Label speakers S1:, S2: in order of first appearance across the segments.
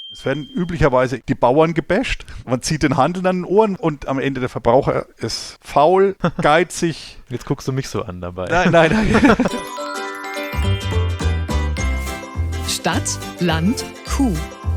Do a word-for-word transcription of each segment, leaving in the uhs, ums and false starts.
S1: Es werden üblicherweise die Bauern gebasht. Man zieht den Handel an den Ohren und am Ende der Verbraucher ist faul, geizig.
S2: Jetzt guckst du mich so an dabei.
S1: Nein, nein, nein.
S3: Stadt, Land, Kuh.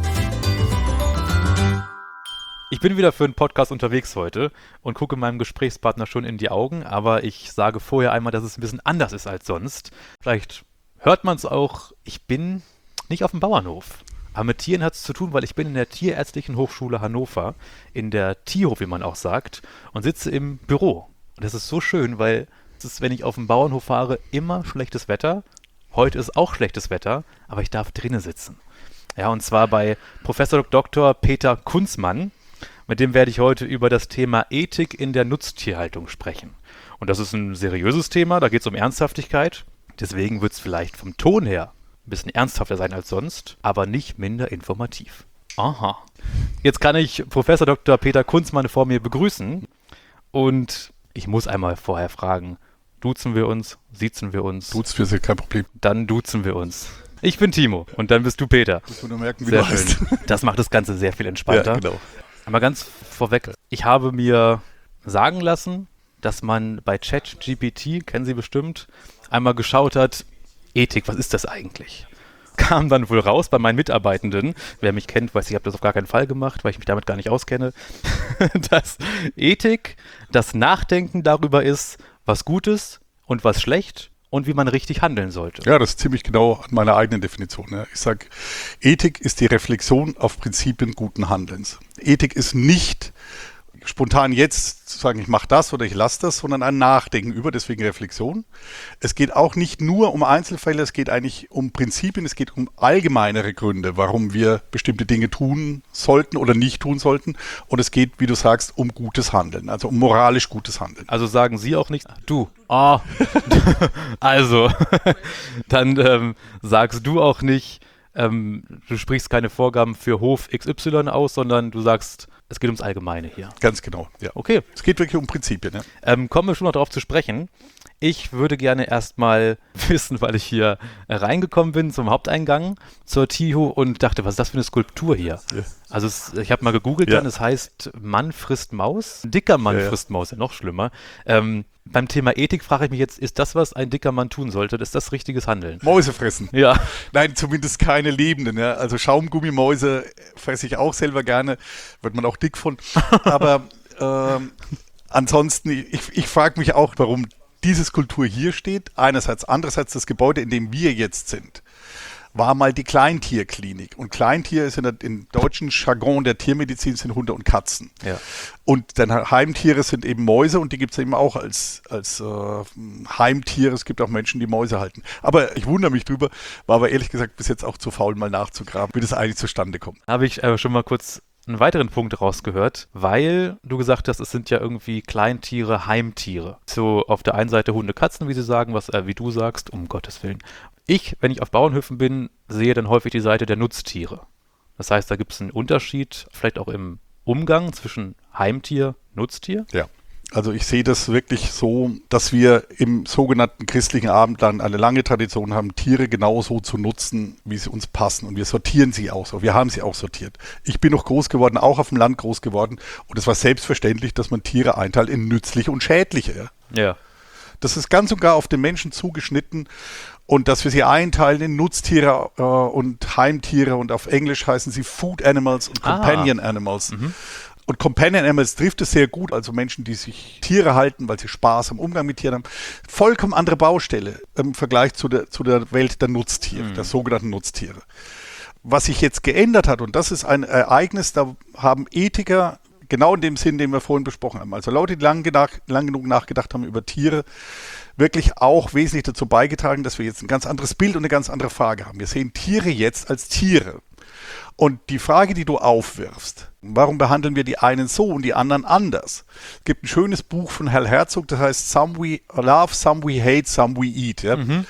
S2: Ich bin wieder für einen Podcast unterwegs heute und gucke meinem Gesprächspartner schon in die Augen, aber ich sage vorher einmal, dass es ein bisschen anders ist als sonst. Vielleicht hört man es auch, ich bin nicht auf dem Bauernhof. Aber mit Tieren hat es zu tun, weil ich bin in der Tierärztlichen Hochschule Hannover, in der Tierhof, wie man auch sagt, und sitze im Büro. Und das ist so schön, weil es ist, wenn ich auf dem Bauernhof fahre, immer schlechtes Wetter. Heute ist auch schlechtes Wetter, aber ich darf drinnen sitzen. Ja, und zwar bei Professor Doktor Peter Kunzmann. Mit dem werde ich heute über das Thema Ethik in der Nutztierhaltung sprechen. Und das ist ein seriöses Thema, da geht es um Ernsthaftigkeit. Deswegen wird es vielleicht vom Ton her ein bisschen ernsthafter sein als sonst, aber nicht minder informativ. Aha. Jetzt kann ich Professor Doktor Peter Kunzmann vor mir begrüßen. Und ich muss einmal vorher fragen, duzen wir uns, siezen wir uns?
S1: Duzen wir, sind kein Problem.
S2: Dann duzen wir uns. Ich bin Timo und dann bist du Peter.
S1: Muss man nur merken, wie
S2: Sehr
S1: du heißt.
S2: schön. Das macht das Ganze sehr viel entspannter.
S1: Ja, genau.
S2: Aber ganz vorweg, ich habe mir sagen lassen, dass man bei ChatGPT, kennen Sie bestimmt, einmal geschaut hat, Ethik, was ist das eigentlich? Kam dann wohl raus bei meinen Mitarbeitenden, wer mich kennt, weiß, ich habe das auf gar keinen Fall gemacht, weil ich mich damit gar nicht auskenne, dass Ethik das Nachdenken darüber ist, was gut ist und was schlecht und wie man richtig handeln sollte.
S1: Ja, das ist ziemlich genau an meiner eigenen Definition. Ja. Ich sage, Ethik ist die Reflexion auf Prinzipien guten Handelns. Ethik ist nicht spontan jetzt zu sagen, ich mache das oder ich lasse das, sondern ein Nachdenken über, deswegen Reflexion. Es geht auch nicht nur um Einzelfälle, es geht eigentlich um Prinzipien, es geht um allgemeinere Gründe, warum wir bestimmte Dinge tun sollten oder nicht tun sollten. Und es geht, wie du sagst, um gutes Handeln, also um moralisch gutes Handeln.
S2: Also sagen Sie auch nicht, du, ah, also, dann ähm, sagst du auch nicht, ähm, du sprichst keine Vorgaben für Hof X Y aus, sondern du sagst, es geht ums Allgemeine hier.
S1: Ganz genau, ja.
S2: Okay.
S1: Es geht wirklich um Prinzipien, ja.
S2: Ähm, kommen wir schon noch darauf zu sprechen. Ich würde gerne erstmal wissen, weil ich hier reingekommen bin zum Haupteingang zur Tiho und dachte, was ist das für eine Skulptur hier? Ja. Also es, ich habe mal gegoogelt
S1: Ja.
S2: dann, es heißt Mann frisst Maus. Ein dicker Mann
S1: Ja, ja.
S2: frisst Maus, ja noch schlimmer. Ähm, beim Thema Ethik frage ich mich jetzt, ist das, was ein dicker Mann tun sollte? Ist das richtiges Handeln?
S1: Mäuse fressen.
S2: Ja.
S1: Nein, zumindest keine lebenden. Ja. Also Schaumgummimäuse fresse ich auch selber gerne, wird man auch dick von. Aber ähm, ansonsten, ich, ich frage mich auch, warum diese Skulptur hier steht. Einerseits, andererseits das Gebäude, in dem wir jetzt sind, war mal die Kleintierklinik. Und Kleintier ist in der, im deutschen Jargon der Tiermedizin sind Hunde und Katzen.
S2: Ja.
S1: Und dann Heimtiere sind eben Mäuse und die gibt es eben auch als, als äh, Heimtiere. Es gibt auch Menschen, die Mäuse halten. Aber ich wundere mich drüber, war aber ehrlich gesagt bis jetzt auch zu faul, mal nachzugraben, wie das eigentlich zustande kommt.
S2: Habe ich äh, schon mal kurz einen weiteren Punkt rausgehört, weil du gesagt hast, es sind ja irgendwie Kleintiere, Heimtiere. So auf der einen Seite Hunde, Katzen, wie sie sagen, was äh, wie du sagst, um Gottes Willen. Ich, wenn ich auf Bauernhöfen bin, sehe dann häufig die Seite der Nutztiere. Das heißt, da gibt es einen Unterschied, vielleicht auch im Umgang zwischen Heimtier, Nutztier.
S1: Ja. Also ich sehe das wirklich so, dass wir im sogenannten christlichen Abendland eine lange Tradition haben, Tiere genauso zu nutzen, wie sie uns passen. Und wir sortieren sie auch so. Wir haben sie auch sortiert. Ich bin noch groß geworden, auch auf dem Land groß geworden. Und es war selbstverständlich, dass man Tiere einteilt in nützliche und schädliche.
S2: Ja.
S1: Das ist ganz und gar auf den Menschen zugeschnitten. Und dass wir sie einteilen in Nutztiere äh, und Heimtiere. Und auf Englisch heißen sie Food Animals und Companion
S2: Ah.
S1: Animals.
S2: Mhm.
S1: Und Companion Animals trifft es sehr gut, also Menschen, die sich Tiere halten, weil sie Spaß am Umgang mit Tieren haben. Vollkommen andere Baustelle im Vergleich zu der, zu der Welt der Nutztiere,
S2: Mhm.
S1: der sogenannten Nutztiere. Was sich jetzt geändert hat, und das ist ein Ereignis, da haben Ethiker, genau in dem Sinn, den wir vorhin besprochen haben, also Leute, die lang, genach, lang genug nachgedacht haben über Tiere, wirklich auch wesentlich dazu beigetragen, dass wir jetzt ein ganz anderes Bild und eine ganz andere Frage haben. Wir sehen Tiere jetzt als Tiere. Und die Frage, die du aufwirfst, warum behandeln wir die einen so und die anderen anders? Es gibt ein schönes Buch von Hal Herzog, das heißt Some We Love, Some We Hate, Some We Eat. Ja?
S2: Mhm.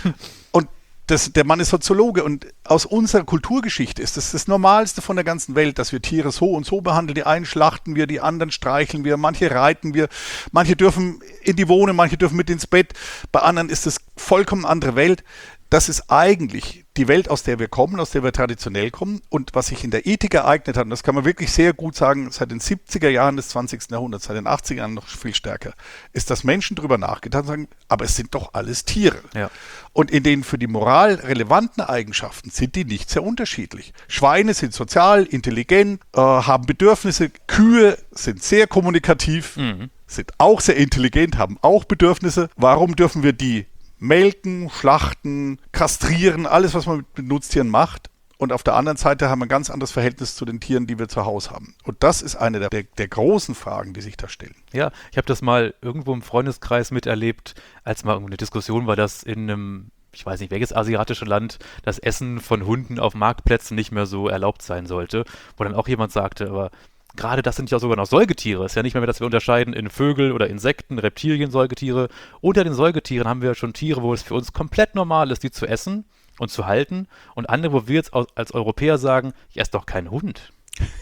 S1: Und das, der Mann ist Soziologe und aus unserer Kulturgeschichte ist das das Normalste von der ganzen Welt, dass wir Tiere so und so behandeln. Die einen schlachten wir, die anderen streicheln wir, manche reiten wir, manche dürfen in die Wohnung, manche dürfen mit ins Bett, bei anderen ist das vollkommen andere Welt. Das ist eigentlich die Welt, aus der wir kommen, aus der wir traditionell kommen und was sich in der Ethik ereignet hat, und das kann man wirklich sehr gut sagen, seit den siebziger Jahren des zwanzigsten Jahrhunderts, seit den achtziger Jahren noch viel stärker, ist, dass Menschen darüber nachgedacht haben, aber es sind doch alles Tiere.
S2: Ja.
S1: Und in den für die Moral relevanten Eigenschaften sind die nicht sehr unterschiedlich. Schweine sind sozial, intelligent, äh, haben Bedürfnisse, Kühe sind sehr kommunikativ, mhm. sind auch sehr intelligent, haben auch Bedürfnisse. Warum dürfen wir die melken, schlachten, kastrieren, alles, was man mit Nutztieren macht? Und auf der anderen Seite haben wir ein ganz anderes Verhältnis zu den Tieren, die wir zu Hause haben. Und das ist eine der, der, der großen Fragen, die sich da stellen.
S2: Ja, ich habe das mal irgendwo im Freundeskreis miterlebt, als mal eine Diskussion war, dass in einem, ich weiß nicht, welches asiatische Land das Essen von Hunden auf Marktplätzen nicht mehr so erlaubt sein sollte, wo dann auch jemand sagte, aber gerade das sind ja sogar noch Säugetiere. Es ist ja nicht mehr, dass wir unterscheiden in Vögel oder Insekten, Reptilien, Säugetiere. Unter den Säugetieren haben wir schon Tiere, wo es für uns komplett normal ist, die zu essen und zu halten. Und andere, wo wir jetzt als Europäer sagen, ich esse doch keinen Hund.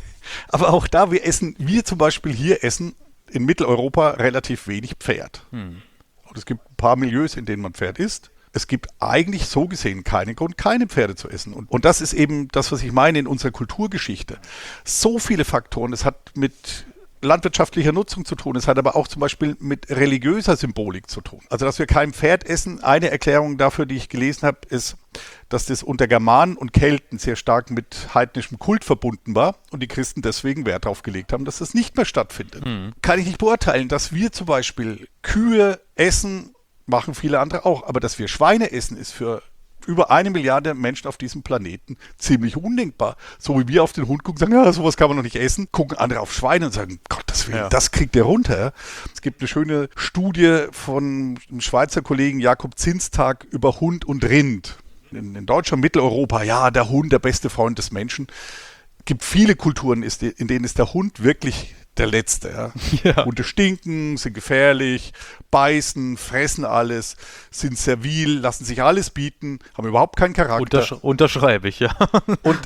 S1: Aber auch da, wir essen, wir zum Beispiel hier essen in Mitteleuropa relativ wenig Pferd. Hm. Und es gibt ein paar Milieus, in denen man Pferd isst. Es gibt eigentlich so gesehen keinen Grund, keine Pferde zu essen. Und, und das ist eben das, was ich meine in unserer Kulturgeschichte. So viele Faktoren, es hat mit landwirtschaftlicher Nutzung zu tun, es hat aber auch zum Beispiel mit religiöser Symbolik zu tun. Also, dass wir kein Pferd essen, eine Erklärung dafür, die ich gelesen habe, ist, dass das unter Germanen und Kelten sehr stark mit heidnischem Kult verbunden war und die Christen deswegen Wert darauf gelegt haben, dass das nicht mehr stattfindet. Mhm. Kann ich nicht beurteilen, dass wir zum Beispiel Kühe essen, machen viele andere auch. Aber dass wir Schweine essen, ist für über eine Milliarde Menschen auf diesem Planeten ziemlich undenkbar. So wie wir auf den Hund gucken und sagen, ja, sowas kann man noch nicht essen, gucken andere auf Schweine und sagen, Gottes Willen, ja. Das kriegt der runter. Es gibt eine schöne Studie von einem Schweizer Kollegen Jakob Zinstag über Hund und Rind. In, in Deutschland, Mitteleuropa, ja, der Hund, der beste Freund des Menschen. Es gibt viele Kulturen, in denen ist der Hund wirklich der Letzte. Ja. Ja. Hunde stinken, sind gefährlich, beißen, fressen alles, sind servil, lassen sich alles bieten, haben überhaupt keinen Charakter.
S2: Untersch- unterschreibe ich, ja.
S1: Und,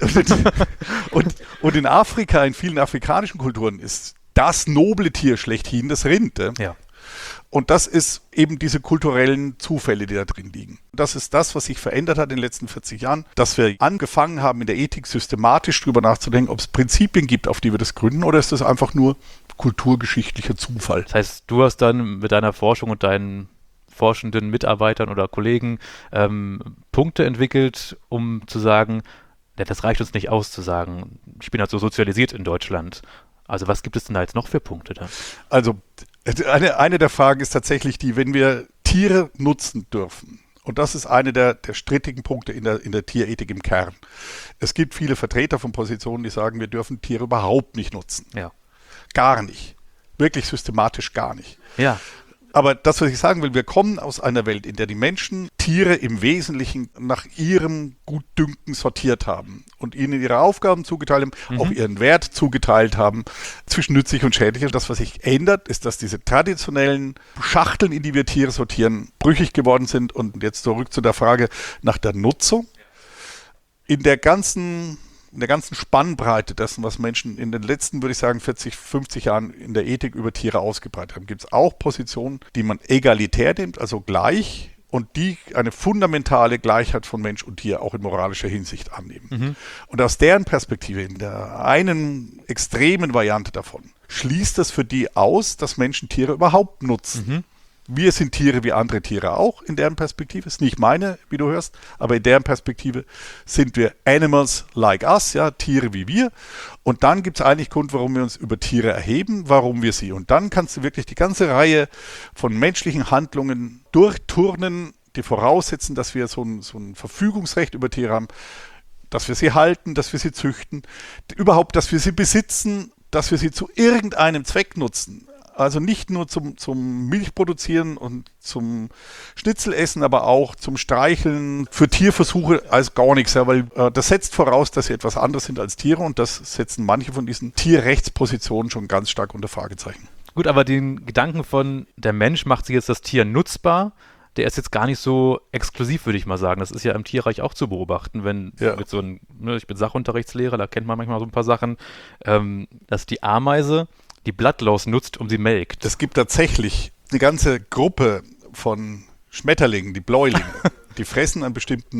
S1: und, und in Afrika, in vielen afrikanischen Kulturen ist das noble Tier schlechthin das Rind. Ja.
S2: Ja.
S1: Und das ist eben diese kulturellen Zufälle, die da drin liegen. Das ist das, was sich verändert hat in den letzten vierzig Jahren, dass wir angefangen haben, in der Ethik systematisch drüber nachzudenken, ob es Prinzipien gibt, auf die wir das gründen, oder ist das einfach nur kulturgeschichtlicher Zufall.
S2: Das heißt, du hast dann mit deiner Forschung und deinen forschenden Mitarbeitern oder Kollegen ähm, Punkte entwickelt, um zu sagen, das reicht uns nicht aus, zu sagen, ich bin halt so sozialisiert in Deutschland. Also was gibt es denn da jetzt noch für Punkte da?
S1: Also Eine, eine der Fragen ist tatsächlich die, wenn wir Tiere nutzen dürfen. Und das ist eine der, der strittigen Punkte in der, in der Tierethik im Kern. Es gibt viele Vertreter von Positionen, die sagen, wir dürfen Tiere überhaupt nicht nutzen.
S2: Ja.
S1: Gar nicht. Wirklich systematisch gar nicht.
S2: Ja.
S1: Aber das, was ich sagen will, wir kommen aus einer Welt, in der die Menschen Tiere im Wesentlichen nach ihrem Gutdünken sortiert haben und ihnen ihre Aufgaben zugeteilt haben, mhm. auch ihren Wert zugeteilt haben, zwischen nützlich und schädlich. Das, was sich ändert, ist, dass diese traditionellen Schachteln, in die wir Tiere sortieren, brüchig geworden sind. Und jetzt zurück zu der Frage nach der Nutzung. In der ganzen... in der ganzen Spannbreite dessen, was Menschen in den letzten, würde ich sagen, vierzig, fünfzig Jahren in der Ethik über Tiere ausgebreitet haben, gibt es auch Positionen, die man egalitär nimmt, also gleich, und die eine fundamentale Gleichheit von Mensch und Tier auch in moralischer Hinsicht annehmen. Mhm. Und aus deren Perspektive, in der einen extremen Variante davon, schließt das für die aus, dass Menschen Tiere überhaupt nutzen. Mhm. Wir sind Tiere wie andere Tiere auch, in deren Perspektive. Ist nicht meine, wie du hörst, aber in deren Perspektive sind wir Animals like us, ja, Tiere wie wir. Und dann gibt es eigentlich Grund, warum wir uns über Tiere erheben, warum wir sie. Und dann kannst du wirklich die ganze Reihe von menschlichen Handlungen durchturnen, die voraussetzen, dass wir so ein, so ein Verfügungsrecht über Tiere haben, dass wir sie halten, dass wir sie züchten, überhaupt, dass wir sie besitzen, dass wir sie zu irgendeinem Zweck nutzen. Also nicht nur zum, zum Milchproduzieren und zum Schnitzelessen, aber auch zum Streicheln, für Tierversuche als gar nichts. Ja, weil äh, das setzt voraus, dass sie etwas anderes sind als Tiere, und das setzen manche von diesen Tierrechtspositionen schon ganz stark unter Fragezeichen.
S2: Gut, aber den Gedanken von, der Mensch macht sich jetzt das Tier nutzbar, der ist jetzt gar nicht so exklusiv, würde ich mal sagen. Das ist ja im Tierreich auch zu beobachten, wenn ja. mit so ein, ne, ich bin Sachunterrichtslehrer, da kennt man manchmal so ein paar Sachen, ähm, dass die Ameise die Blattlaus nutzt, um sie melkt.
S1: Es gibt tatsächlich eine ganze Gruppe von Schmetterlingen, die Bläulinge, die fressen an bestimmten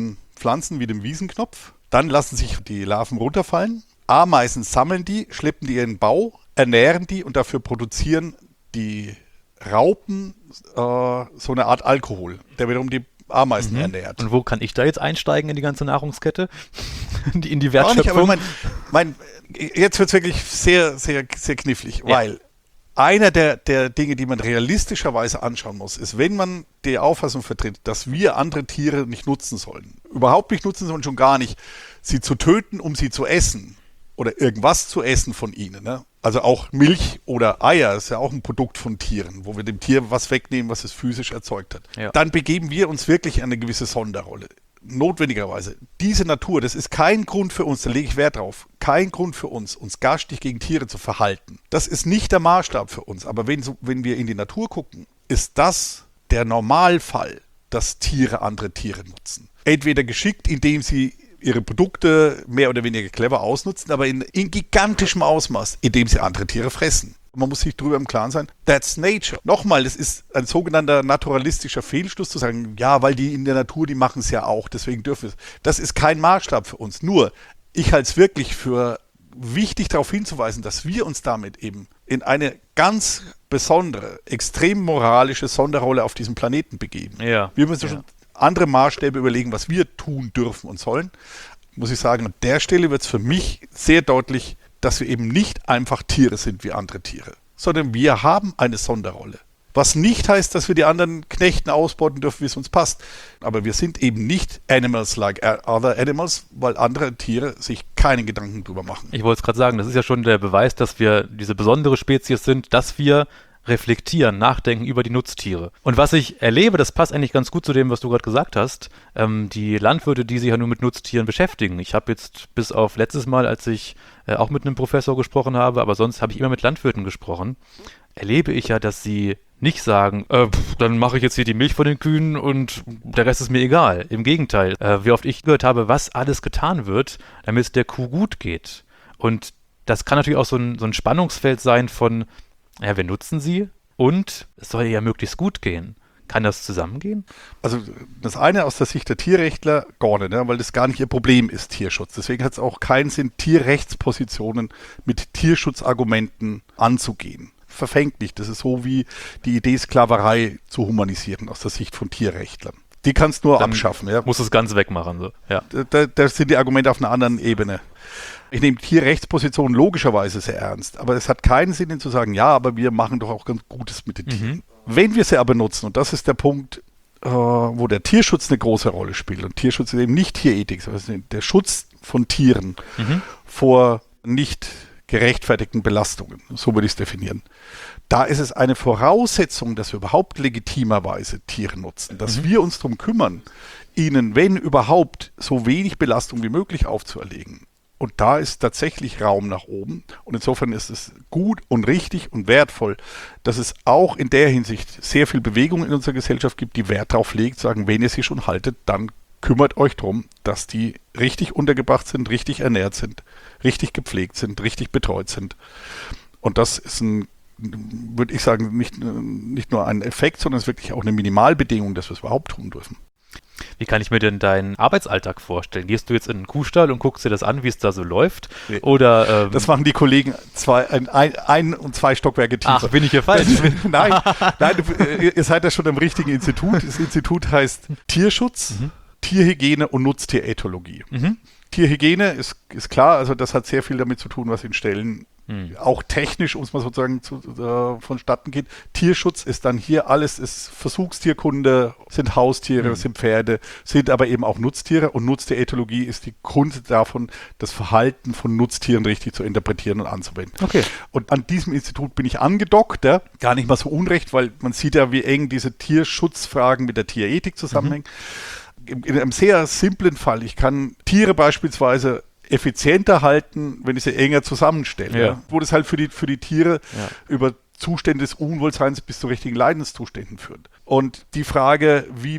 S1: Pflanzen wie dem Wiesenknopf. Dann lassen sich die Larven runterfallen. Ameisen sammeln die, schleppen die in den Bau, ernähren die und dafür produzieren die Raupen äh, so eine Art Alkohol, der wiederum die Ameisen mhm. ernährt.
S2: Und wo kann ich da jetzt einsteigen in die ganze Nahrungskette? in die, in die
S1: Wertschöpfung? Auch nicht, aber mein, mein, jetzt wird es wirklich sehr, sehr, sehr knifflig, ja. weil einer der, der Dinge, die man realistischerweise anschauen muss, ist, wenn man die Auffassung vertritt, dass wir andere Tiere nicht nutzen sollen, überhaupt nicht nutzen sollen, schon gar nicht, sie zu töten, um sie zu essen oder irgendwas zu essen von ihnen. Ne? Also auch Milch oder Eier ist ja auch ein Produkt von Tieren, wo wir dem Tier was wegnehmen, was es physisch erzeugt hat. Ja. Dann begeben wir uns wirklich in eine gewisse Sonderrolle. Notwendigerweise. Diese Natur, das ist kein Grund für uns, da lege ich Wert drauf, kein Grund für uns, uns garstig gegen Tiere zu verhalten. Das ist nicht der Maßstab für uns. Aber wenn, so, wenn wir in die Natur gucken, ist das der Normalfall, dass Tiere andere Tiere nutzen. Entweder geschickt, indem sie ihre Produkte mehr oder weniger clever ausnutzen, aber in, in gigantischem Ausmaß, indem sie andere Tiere fressen. Man muss sich darüber im Klaren sein, that's nature. Nochmal, das ist ein sogenannter naturalistischer Fehlschluss zu sagen, ja, weil die in der Natur, die machen es ja auch, deswegen dürfen wir es. Das ist kein Maßstab für uns. Nur, ich halte es wirklich für wichtig, darauf hinzuweisen, dass wir uns damit eben in eine ganz besondere, extrem moralische Sonderrolle auf diesem Planeten begeben.
S2: Ja.
S1: Wir müssen
S2: ja.
S1: schon andere Maßstäbe überlegen, was wir tun dürfen und sollen. Muss ich sagen, an der Stelle wird es für mich sehr deutlich, dass wir eben nicht einfach Tiere sind wie andere Tiere, sondern wir haben eine Sonderrolle. Was nicht heißt, dass wir die anderen knechten, ausbeuten dürfen, wie es uns passt. Aber wir sind eben nicht Animals like other animals, weil andere Tiere sich keine Gedanken drüber machen.
S2: Ich wollte es gerade sagen, das ist ja schon der Beweis, dass wir diese besondere Spezies sind, dass wir reflektieren, nachdenken über die Nutztiere. Und was ich erlebe, das passt eigentlich ganz gut zu dem, was du gerade gesagt hast, ähm, die Landwirte, die sich ja nur mit Nutztieren beschäftigen. Ich habe jetzt bis auf letztes Mal, als ich äh, auch mit einem Professor gesprochen habe, aber sonst habe ich immer mit Landwirten gesprochen, erlebe ich ja, dass sie nicht sagen, äh, pff, dann mache ich jetzt hier die Milch von den Kühen und der Rest ist mir egal. Im Gegenteil, äh, wie oft ich gehört habe, was alles getan wird, damit es der Kuh gut geht. Und das kann natürlich auch so ein, so ein Spannungsfeld sein von, ja, wir nutzen sie und es soll ja möglichst gut gehen. Kann das zusammengehen?
S1: Also das eine aus der Sicht der Tierrechtler gar nicht, ne, weil das gar nicht ihr Problem ist, Tierschutz. Deswegen hat es auch keinen Sinn, Tierrechtspositionen mit Tierschutzargumenten anzugehen. Verfängt nicht. Das ist so wie die Idee, Sklaverei zu humanisieren aus der Sicht von Tierrechtlern. Die kannst du nur
S2: Dann
S1: abschaffen. Ja.
S2: Muss es ganz wegmachen. So. Ja.
S1: Da, da sind die Argumente auf einer anderen Ebene. Ich nehme Tierrechtspositionen logischerweise sehr ernst, aber es hat keinen Sinn, ihnen zu sagen, ja, aber wir machen doch auch ganz Gutes mit den Tieren.
S2: Mhm.
S1: Wenn wir sie aber nutzen, und das ist der Punkt, äh, wo der Tierschutz eine große Rolle spielt, und Tierschutz ist eben nicht Tierethik, sondern der Schutz von Tieren
S2: mhm.
S1: vor nicht gerechtfertigten Belastungen, so würde ich es definieren. Da ist es eine Voraussetzung, dass wir überhaupt legitimerweise Tiere nutzen, dass
S2: mhm.
S1: wir uns darum kümmern, ihnen, wenn überhaupt, so wenig Belastung wie möglich aufzuerlegen. Und da ist tatsächlich Raum nach oben. Und insofern ist es gut und richtig und wertvoll, dass es auch in der Hinsicht sehr viel Bewegung in unserer Gesellschaft gibt, die Wert darauf legt, sagen, wenn ihr sie schon haltet, dann kümmert euch darum, dass die richtig untergebracht sind, richtig ernährt sind, richtig gepflegt sind, richtig betreut sind. Und das ist ein, würde ich sagen, nicht, nicht nur ein Effekt, sondern es ist wirklich auch eine Minimalbedingung, dass wir es überhaupt tun dürfen.
S2: Wie kann ich mir denn deinen Arbeitsalltag vorstellen? Gehst du jetzt in einen Kuhstall und guckst dir das an, wie es da so läuft?
S1: Nee.
S2: Oder, ähm
S1: das machen die Kollegen zwei, ein, ein und zwei Stockwerke tiefer.
S2: Ach, bin ich hier falsch?
S1: nein, nein du, ihr seid ja schon am richtigen Institut. Das Institut heißt Tierschutz, mhm. Tierhygiene und Nutztierethologie. Mhm. Tierhygiene ist, ist klar, also das hat sehr viel damit zu tun, was in Ställen hm. auch technisch, um es mal sozusagen zu, äh, vonstatten geht. Tierschutz ist dann hier alles, ist Versuchstierkunde, sind Haustiere, hm. sind Pferde, sind aber eben auch Nutztiere, und Nutztierethologie ist die Kunst davon, das Verhalten von Nutztieren richtig zu interpretieren und anzuwenden.
S2: Okay.
S1: Und an diesem Institut bin ich angedockt, ja? Gar nicht mal so unrecht, weil man sieht ja, wie eng diese Tierschutzfragen mit der Tierethik zusammenhängen. Mhm. In einem sehr simplen Fall, ich kann Tiere beispielsweise effizienter halten, wenn ich sie enger zusammenstelle.
S2: Ja.
S1: Ja. Wo das halt für die, für die Tiere
S2: ja.
S1: über Zustände des Unwohlseins bis zu richtigen Leidenszuständen führt. Und die Frage, wie wir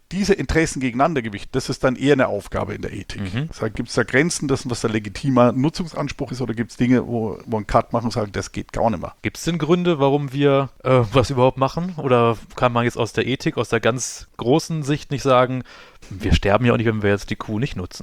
S1: diese Interessen gegeneinander gewichten, das ist dann eher eine Aufgabe in der Ethik.
S2: Mhm.
S1: Das gibt es da Grenzen, das, was der legitime Nutzungsanspruch ist, oder gibt es Dinge, wo, wo ein Cut machen und sagen, das geht gar nicht mehr.
S2: Gibt es denn Gründe, warum wir äh, was überhaupt machen? Oder kann man jetzt aus der Ethik, aus der ganz großen Sicht nicht sagen, wir sterben ja auch nicht, wenn wir jetzt die Kuh nicht nutzen?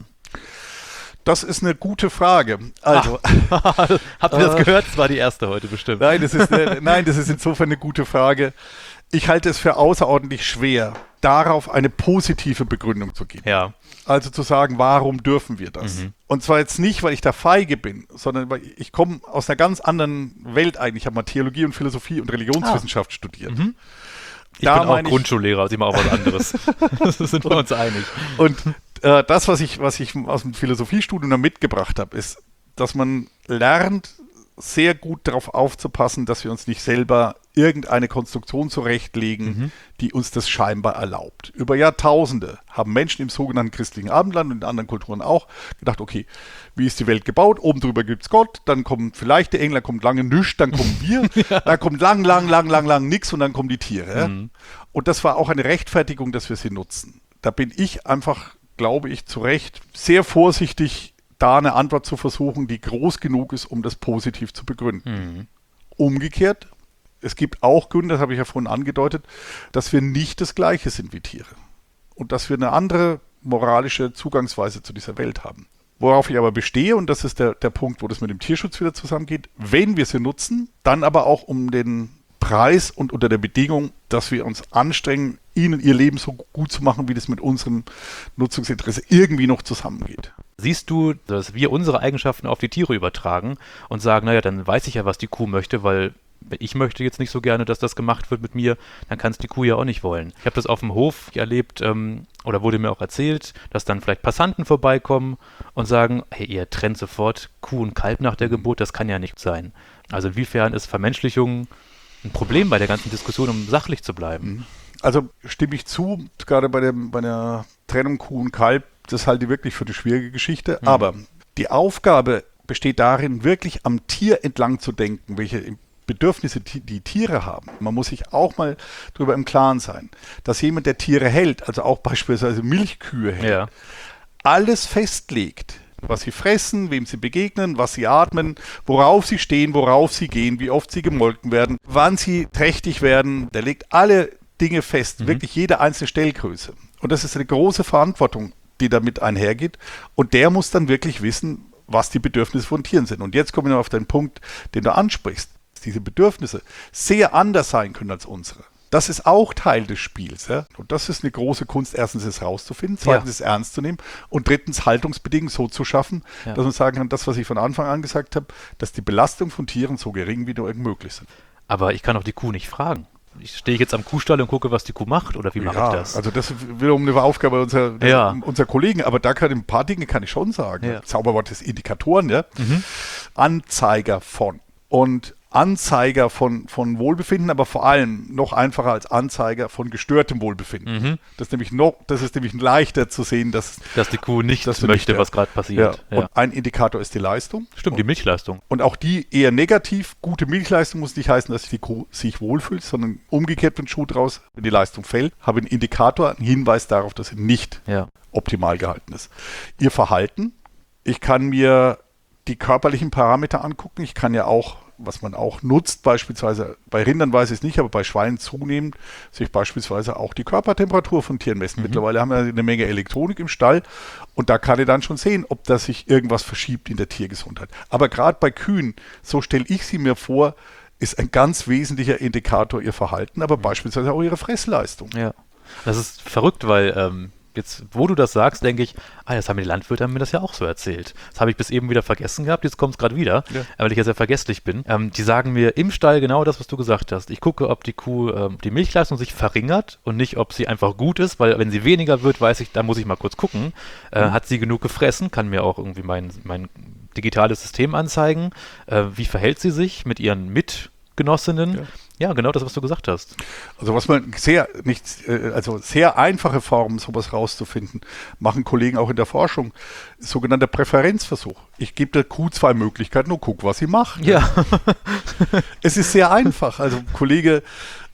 S1: Das ist eine gute Frage. Also,
S2: Habt ihr das gehört? Das war die erste heute bestimmt.
S1: Nein, das ist, eine, nein, das ist insofern eine gute Frage. Ich halte es für außerordentlich schwer, darauf eine positive Begründung zu geben.
S2: Ja.
S1: Also zu sagen, warum dürfen wir das?
S2: Mhm.
S1: Und zwar jetzt nicht, weil ich da feige bin, sondern weil ich komme aus einer ganz anderen Welt eigentlich. Ich habe mal Theologie und Philosophie und Religionswissenschaft ah. studiert.
S2: Mhm. Ich
S1: da
S2: bin auch Grundschullehrer, also ich mache auch was anderes. Das sind wir uns einig.
S1: Und äh, das, was ich, was ich aus dem Philosophiestudium da mitgebracht habe, ist, dass man lernt, sehr gut darauf aufzupassen, dass wir uns nicht selber irgendeine Konstruktion zurechtlegen, mhm. die uns das scheinbar erlaubt. Über Jahrtausende haben Menschen im sogenannten christlichen Abendland und in anderen Kulturen auch gedacht, okay, wie ist die Welt gebaut? Oben drüber gibt es Gott, dann kommt vielleicht der Engel, dann kommt lange nichts, dann kommen wir, ja. dann kommt lang, lang, lang, lang, lang nichts und dann kommen die Tiere. Mhm. Und das war auch eine Rechtfertigung, dass wir sie nutzen. Da bin ich einfach, glaube ich, zu Recht sehr vorsichtig, da eine Antwort zu versuchen, die groß genug ist, um das positiv zu begründen. Mhm. Umgekehrt, es gibt auch Gründe, das habe ich ja vorhin angedeutet, dass wir nicht das Gleiche sind wie Tiere und dass wir eine andere moralische Zugangsweise zu dieser Welt haben. Worauf ich aber bestehe, und das ist der, der Punkt, wo das mit dem Tierschutz wieder zusammengeht, wenn wir sie nutzen, dann aber auch um den Preis und unter der Bedingung, dass wir uns anstrengen, ihnen ihr Leben so gut zu machen, wie das mit unserem Nutzungsinteresse irgendwie noch zusammengeht.
S2: Siehst du, dass wir unsere Eigenschaften auf die Tiere übertragen und sagen, naja, dann weiß ich ja, was die Kuh möchte, weil ich möchte jetzt nicht so gerne, dass das gemacht wird mit mir, dann kann es die Kuh ja auch nicht wollen. Ich habe das auf dem Hof erlebt, ähm, oder wurde mir auch erzählt, dass dann vielleicht Passanten vorbeikommen und sagen, hey, ihr trennt sofort Kuh und Kalb nach der Geburt, das kann ja nicht sein. Also inwiefern ist Vermenschlichung ein Problem bei der ganzen Diskussion, um sachlich zu bleiben?
S1: Also stimme ich zu, gerade bei, dem, bei der Trennung Kuh und Kalb, das halte ich wirklich für eine schwierige Geschichte. Mhm. Aber die Aufgabe besteht darin, wirklich am Tier entlang zu denken, welche Bedürfnisse die, die Tiere haben. Man muss sich auch mal darüber im Klaren sein, dass jemand, der Tiere hält, also auch beispielsweise Milchkühe hält, ja. alles festlegt, was sie fressen, wem sie begegnen, was sie atmen, worauf sie stehen, worauf sie gehen, wie oft sie gemolken werden, wann sie trächtig werden. Der legt alle Dinge fest, mhm. wirklich jede einzelne Stellgröße. Und das ist eine große Verantwortung, die damit einhergeht. Und der muss dann wirklich wissen, was die Bedürfnisse von Tieren sind. Und jetzt kommen wir auf den Punkt, den du ansprichst. Dass diese Bedürfnisse sehr anders sein können als unsere. Das ist auch Teil des Spiels. Ja? Und das ist eine große Kunst, erstens es rauszufinden, zweitens es ernst zu nehmen und drittens Haltungsbedingungen so zu schaffen, ja. dass man sagen kann, das, was ich von Anfang an gesagt habe, dass die Belastung von Tieren so gering wie nur irgend möglich sind.
S2: Aber ich kann auch die Kuh nicht fragen. Ich stehe jetzt am Kuhstall und gucke, was die Kuh macht, oder wie mache
S1: ja,
S2: ich das?
S1: Also das ist wiederum eine Aufgabe unserer,
S2: ja.
S1: unserer Kollegen, aber da kann ein paar Dinge kann ich schon sagen.
S2: Ja.
S1: Zauberwort ist Indikatoren, ja.
S2: Mhm.
S1: Anzeiger von. Und Anzeiger von, von Wohlbefinden, aber vor allem noch einfacher als Anzeiger von gestörtem Wohlbefinden. Mhm. Das ist nämlich noch, das ist nämlich leichter zu sehen, dass,
S2: dass die Kuh nicht möchte, nicht, was gerade passiert.
S1: Ja. Ja. Und ein Indikator ist die Leistung.
S2: Stimmt,
S1: und,
S2: die Milchleistung.
S1: Und auch die eher negativ. Gute Milchleistung muss nicht heißen, dass die Kuh sich wohlfühlt, sondern umgekehrt, wenn Schuh draus, wenn die Leistung fällt, habe ich einen Indikator, einen Hinweis darauf, dass sie nicht ja. optimal gehalten ist. Ihr Verhalten. Ich kann mir die körperlichen Parameter angucken. Ich kann ja auch, was man auch nutzt, beispielsweise bei Rindern weiß ich es nicht, aber bei Schweinen zunehmend, sich beispielsweise auch die Körpertemperatur von Tieren messen. Mhm. Mittlerweile haben wir eine Menge Elektronik im Stall und da kann ich dann schon sehen, ob da sich irgendwas verschiebt in der Tiergesundheit. Aber gerade bei Kühen, so stelle ich sie mir vor, ist ein ganz wesentlicher Indikator ihr Verhalten, aber mhm. beispielsweise auch ihre Fressleistung.
S2: Ja, das ist verrückt, weil ähm jetzt, wo du das sagst, denke ich, ah, das haben die Landwirte haben mir das ja auch so erzählt. Das habe ich bis eben wieder vergessen gehabt, jetzt kommt es gerade wieder, ja. weil ich ja sehr vergesslich bin. Ähm, die sagen mir im Stall genau das, was du gesagt hast. Ich gucke, ob die Kuh, ähm, die Milchleistung sich verringert und nicht, ob sie einfach gut ist, weil wenn sie weniger wird, weiß ich, da muss ich mal kurz gucken. Äh, mhm. Hat sie genug gefressen? Kann mir auch irgendwie mein, mein digitales System anzeigen. Äh, wie verhält sie sich mit ihren Mitgenossinnen? Ja. Ja, genau das, was du gesagt hast.
S1: Also was man sehr nicht, also sehr einfache Formen, sowas rauszufinden, machen Kollegen auch in der Forschung. Sogenannter Präferenzversuch. Ich gebe der Kuh zwei Möglichkeiten und gucke, was sie macht.
S2: Ja.
S1: Es ist sehr einfach. Also Kollege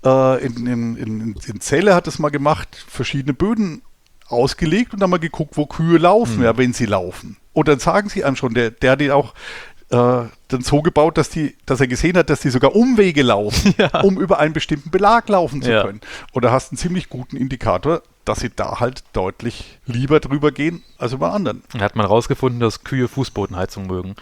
S1: äh, in, in, in, in Celle hat es mal gemacht, verschiedene Böden ausgelegt und dann mal geguckt, wo Kühe laufen, mhm. ja, wenn sie laufen. Und dann sagen sie einem schon, der, der hat die auch äh, dann so gebaut, dass, die, dass er gesehen hat, dass die sogar Umwege laufen, ja. um über einen bestimmten Belag laufen zu ja. können. Und da hast du einen ziemlich guten Indikator, dass sie da halt deutlich lieber drüber gehen als über anderen.
S2: Da hat man rausgefunden, dass Kühe Fußbodenheizung mögen.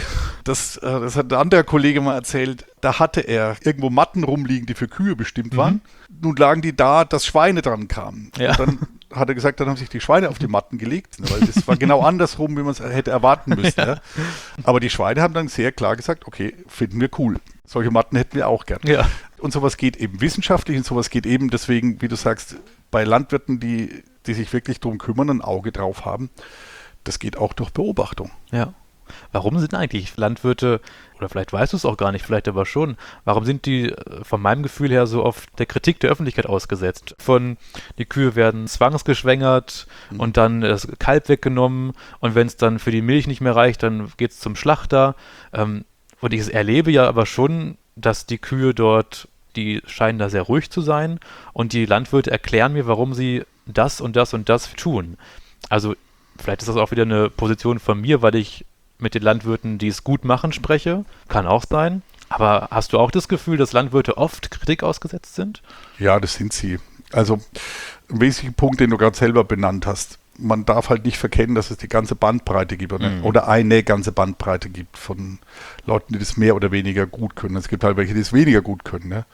S1: Das, äh, das hat ein anderer Kollege mal erzählt, da hatte er irgendwo Matten rumliegen, die für Kühe bestimmt waren. Mhm. Nun lagen die da, dass Schweine dran kamen. Ja. Und dann hat er gesagt, dann haben sich die Schweine auf die Matten gelegt, weil das war genau andersrum, wie man es hätte erwarten müssen. Ja. Ja. Aber die Schweine haben dann sehr klar gesagt, okay, finden wir cool. Solche Matten hätten wir auch gern. Ja. Und sowas geht eben wissenschaftlich und sowas geht eben deswegen, wie du sagst, bei Landwirten, die, die sich wirklich drum kümmern, ein Auge drauf haben, das geht auch durch Beobachtung.
S2: Ja. Warum sind eigentlich Landwirte, oder vielleicht weißt du es auch gar nicht, vielleicht aber schon, warum sind die von meinem Gefühl her so oft der Kritik der Öffentlichkeit ausgesetzt? Von, die Kühe werden zwangsgeschwängert mhm. und dann das Kalb weggenommen und wenn es dann für die Milch nicht mehr reicht, dann geht es zum Schlachter. Ähm, und ich erlebe ja aber schon, dass die Kühe dort, die scheinen da sehr ruhig zu sein und die Landwirte erklären mir, warum sie das und das und das tun. Also vielleicht ist das auch wieder eine Position von mir, weil ich mit den Landwirten, die es gut machen, spreche. Kann auch sein. Aber hast du auch das Gefühl, dass Landwirte oft Kritik ausgesetzt sind?
S1: Ja, das sind sie. Also ein wesentlicher Punkt, den du gerade selber benannt hast. Man darf halt nicht verkennen, dass es die ganze Bandbreite gibt oder, mhm. oder eine ganze Bandbreite gibt von Leuten, die das mehr oder weniger gut können. Es gibt halt welche, die es weniger gut können. Ne?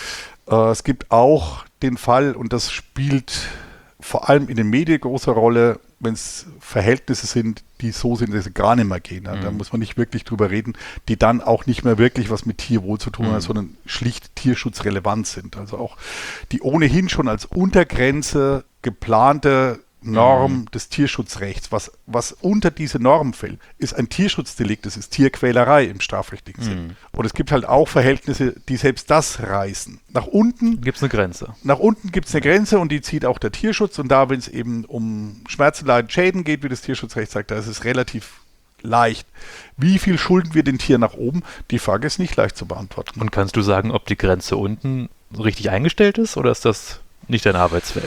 S1: Äh, es gibt auch den Fall, und das spielt vor allem in den Medien große Rolle, wenn es Verhältnisse sind, die so sind, dass sie gar nicht mehr gehen. Mhm. Da muss man nicht wirklich drüber reden, die dann auch nicht mehr wirklich was mit Tierwohl zu tun haben, mhm. sondern schlicht tierschutzrelevant sind. Also auch die ohnehin schon als Untergrenze geplante Norm mhm. des Tierschutzrechts, was, was unter diese Norm fällt, ist ein Tierschutzdelikt, das ist Tierquälerei im strafrechtlichen mhm. Sinn. Und es gibt halt auch Verhältnisse, die selbst das reißen. Nach unten
S2: gibt es eine Grenze.
S1: Nach unten gibt es eine Grenze und die zieht auch der Tierschutz. Und da, wenn es eben um Schmerzen, Leiden, Schäden geht, wie das Tierschutzrecht sagt, da ist es relativ leicht. Wie viel schulden wir den Tieren nach oben? Die Frage ist nicht leicht zu beantworten.
S2: Und kannst du sagen, ob die Grenze unten richtig eingestellt ist oder ist das nicht dein Arbeitsfeld?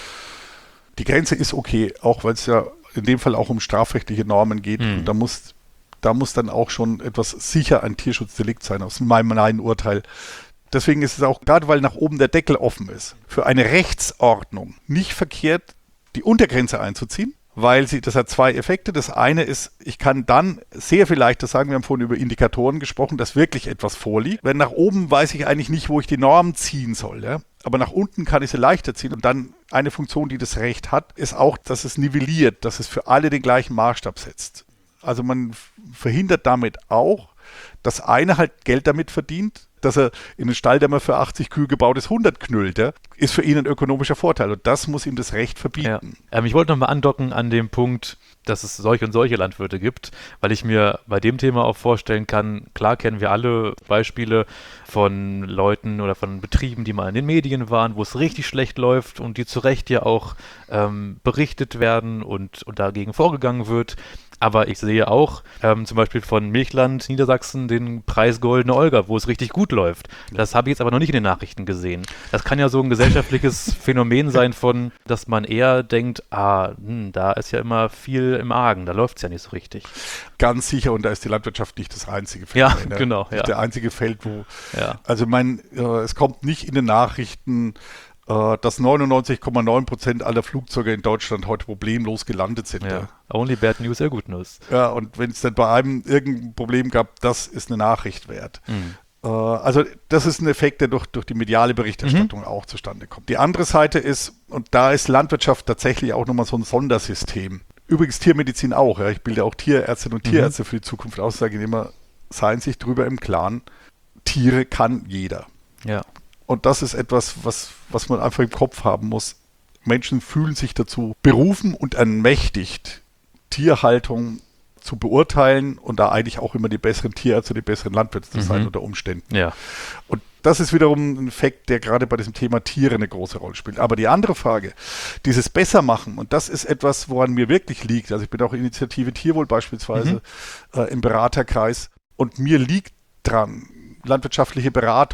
S1: Die Grenze ist okay, auch weil es ja in dem Fall auch um strafrechtliche Normen geht. Mhm. Und da muss, da muss dann auch schon etwas sicher ein Tierschutzdelikt sein, aus meinem neuen Urteil. Deswegen ist es auch, gerade weil nach oben der Deckel offen ist, für eine Rechtsordnung nicht verkehrt, die Untergrenze einzuziehen, weil sie, das hat zwei Effekte. Das eine ist, ich kann dann sehr viel leichter sagen, wir haben vorhin über Indikatoren gesprochen, dass wirklich etwas vorliegt. Wenn nach oben weiß ich eigentlich nicht, wo ich die Norm ziehen soll, ja. Aber nach unten kann ich sie leichter ziehen. Und dann eine Funktion, die das Recht hat, ist auch, dass es nivelliert, dass es für alle den gleichen Maßstab setzt. Also man verhindert damit auch, dass einer halt Geld damit verdient, dass er in einen Stall, der mal für achtzig Kühe gebaut ist, hundert knüllt, ja, ist für ihn ein ökonomischer Vorteil. Und das muss ihm das Recht verbieten.
S2: Ja. Ähm, ich wollte nochmal andocken an dem Punkt, dass es solche und solche Landwirte gibt, weil ich mir bei dem Thema auch vorstellen kann, klar kennen wir alle Beispiele von Leuten oder von Betrieben, die mal in den Medien waren, wo es richtig schlecht läuft und die zu Recht ja auch ähm, berichtet werden und, und dagegen vorgegangen wird. Aber ich sehe auch ähm, zum Beispiel von Milchland Niedersachsen den Preis Goldene Olga, wo es richtig gut läuft. Das habe ich jetzt aber noch nicht in den Nachrichten gesehen. Das kann ja so ein gesellschaftliches Phänomen sein von, dass man eher denkt, ah, hm, da ist ja immer viel im Argen, da läuft es ja nicht so richtig.
S1: Ganz sicher, und da ist die Landwirtschaft nicht das einzige Feld.
S2: Ja,
S1: ne?
S2: genau.
S1: Nicht
S2: ja.
S1: der einzige Feld, wo,
S2: ja.
S1: also mein, äh, es kommt nicht in den Nachrichten, dass neunundneunzig Komma neun Prozent aller Flugzeuge in Deutschland heute problemlos gelandet sind.
S2: Ja.
S1: Ja.
S2: Only bad news, are good news.
S1: Ja, und wenn es dann bei einem irgendein Problem gab, das ist eine Nachricht wert. Mhm. Äh, also das ist ein Effekt, der durch, durch die mediale Berichterstattung mhm. auch zustande kommt. Die andere Seite ist, und da ist Landwirtschaft tatsächlich auch nochmal so ein Sondersystem. Übrigens Tiermedizin auch. Ja. Ich bilde auch Tierärztinnen und Tierärzte mhm. für die Zukunft aus, sage ich immer, seien sich drüber im Klaren, Tiere kann jeder.
S2: Ja.
S1: Und das ist etwas, was, was man einfach im Kopf haben muss. Menschen fühlen sich dazu berufen und ermächtigt, Tierhaltung zu beurteilen und da eigentlich auch immer die besseren Tierärzte, die besseren Landwirte zu sein mhm. unter Umständen.
S2: Ja.
S1: Und das ist wiederum ein Effekt, der gerade bei diesem Thema Tiere eine große Rolle spielt. Aber die andere Frage, dieses Bessermachen, und das ist etwas, woran mir wirklich liegt. Also ich bin auch Initiative Tierwohl beispielsweise mhm. äh, im Beraterkreis und mir liegt dran, landwirtschaftliche Beratung